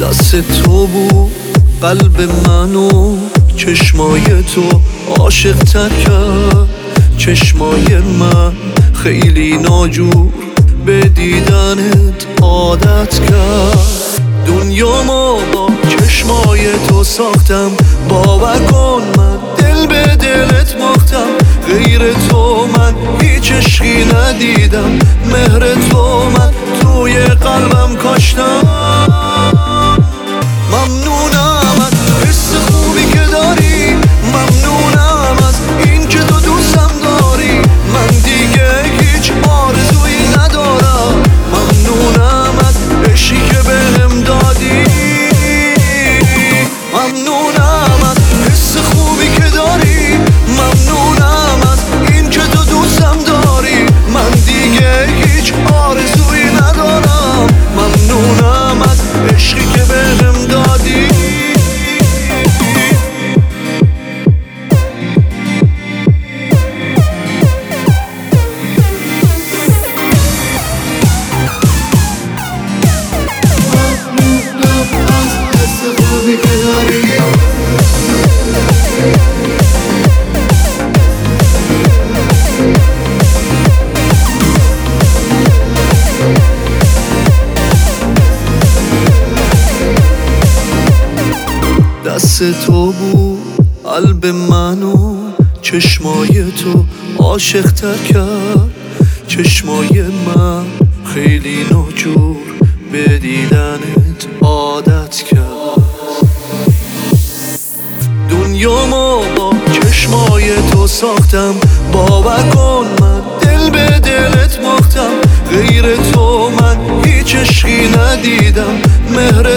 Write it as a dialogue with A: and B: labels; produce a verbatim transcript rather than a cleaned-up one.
A: دست تو بود قلب منو، چشمای تو عاشق تر کرد چشمای من، خیلی ناجور به دیدنت عادت کرد. دنیامو با چشمای تو ساختم، باور کن من دل به دلت باختم. غیر تو من هیچ عشقی ندیدم، مهر تو من توی قلبم کاشتم. ممنونم از حس خوبی که داری، ممنونم از این که تو دوستم داری. من دیگه هیچ آرزویی ندارم، ممنونم از عشقی که بهم دادی. ممنونم از حس خوبی که داری، ممنونم از این که تو دوستم داری. من دیگه هیچ آرزویی ندارم، ممنونم از عشقی که بهم دادی. دست تو بود قلب منو، چشمای تو عاشق تر کرد چشمای من، خیلی ناجور به دیدنت عادت کرد. دنیامو با چشمای تو ساختم، باور کن من دل به دلت باختم. غیر تو من هیچ عشقی ندیدم، مهر